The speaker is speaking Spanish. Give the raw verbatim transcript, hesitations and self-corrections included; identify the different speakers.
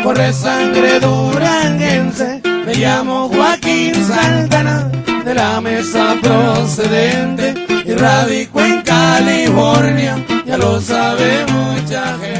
Speaker 1: corre sangre duranguense. Me llamo Joaquín Santana, de la mesa procedente, y radico en California, ya lo sabe mucha gente.